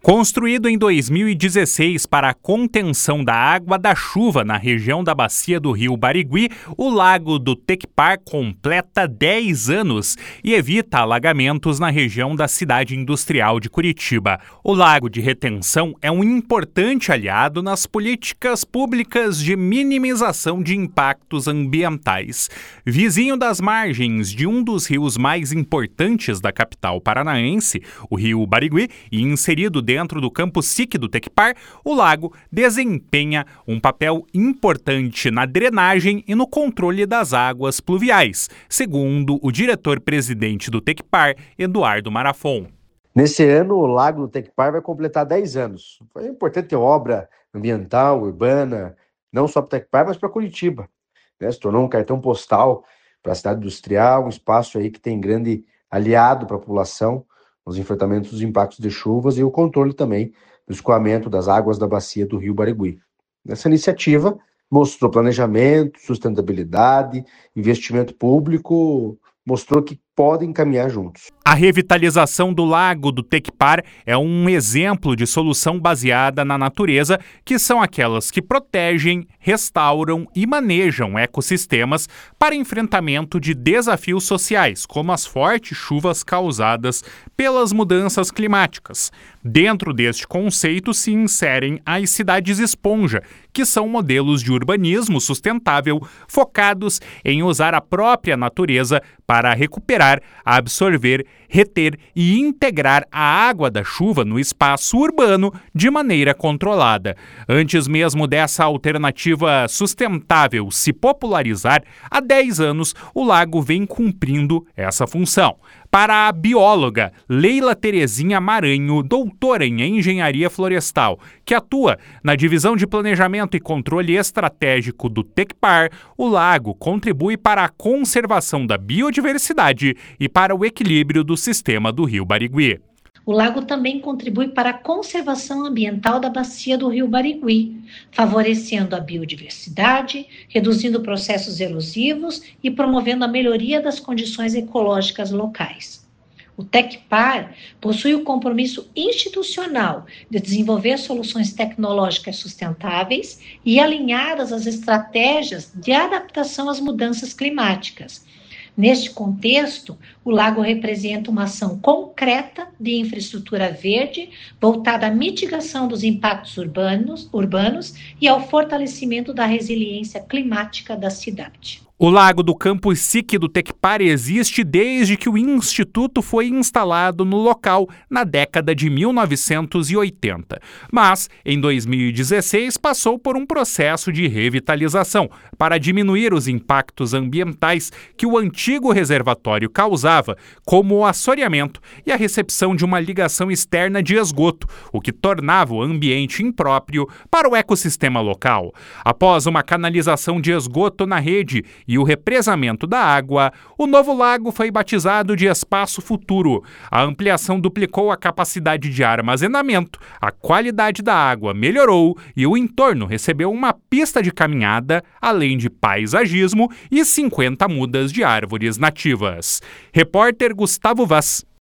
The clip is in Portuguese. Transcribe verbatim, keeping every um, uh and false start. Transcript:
Construído em dois mil e dezesseis para a contenção da água da chuva na região da bacia do rio Barigui, o Lago do Tecpar completa dez anos e evita alagamentos na região da cidade industrial de Curitiba. O lago de retenção é um importante aliado nas políticas públicas de minimização de impactos ambientais. Vizinho das margens de um dos rios mais importantes da capital paranaense, o rio Barigui, e inserido dentro Dentro do campo S I C do Tecpar, o lago desempenha um papel importante na drenagem e no controle das águas pluviais, segundo o diretor-presidente do Tecpar, Eduardo Marafon. Nesse ano, o Lago do Tecpar vai completar dez anos. Foi uma importante obra ambiental, urbana, não só para o Tecpar, mas para Curitiba. Né? Se tornou um cartão postal para a cidade industrial, um espaço aí que tem grande aliado para a população, os enfrentamentos dos impactos de chuvas e o controle também do escoamento das águas da bacia do rio Barigui. Essa iniciativa mostrou planejamento, sustentabilidade, investimento público, mostrou que podem caminhar juntos. A revitalização do Lago do Tecpar é um exemplo de solução baseada na natureza, que são aquelas que protegem, restauram e manejam ecossistemas para enfrentamento de desafios sociais, como as fortes chuvas causadas pelas mudanças climáticas. Dentro deste conceito se inserem as cidades esponja, que são modelos de urbanismo sustentável focados em usar a própria natureza para recuperar, absorver, reter e integrar a água da chuva no espaço urbano de maneira controlada. Antes mesmo dessa alternativa sustentável se popularizar, há dez anos o lago vem cumprindo essa função. Para a bióloga Leila Terezinha Maranho, doutora em engenharia florestal, que atua na divisão de planejamento e controle estratégico do Tecpar, o lago contribui para a conservação da biodiversidade e para o equilíbrio do sistema do rio Barigui. O lago também contribui para a conservação ambiental da bacia do rio Barigui, favorecendo a biodiversidade, reduzindo processos erosivos e promovendo a melhoria das condições ecológicas locais. O Tecpar possui o compromisso institucional de desenvolver soluções tecnológicas sustentáveis e alinhadas às estratégias de adaptação às mudanças climáticas. Neste contexto, o lago representa uma ação concreta de infraestrutura verde voltada à mitigação dos impactos urbanos, urbanos e ao fortalecimento da resiliência climática da cidade. O Lago do Campus S I C do Tecpar existe desde que o Instituto foi instalado no local na década de mil novecentos e oitenta. Mas, em dois mil e dezesseis, passou por um processo de revitalização para diminuir os impactos ambientais que o antigo reservatório causava, como o assoreamento e a recepção de uma ligação externa de esgoto, o que tornava o ambiente impróprio para o ecossistema local. Após uma canalização de esgoto na rede e o represamento da água, o novo lago foi batizado de Espaço Futuro. A ampliação duplicou a capacidade de armazenamento, a qualidade da água melhorou e o entorno recebeu uma pista de caminhada, além de paisagismo e cinquenta mudas de árvores nativas. Repórter Gustavo Vaz.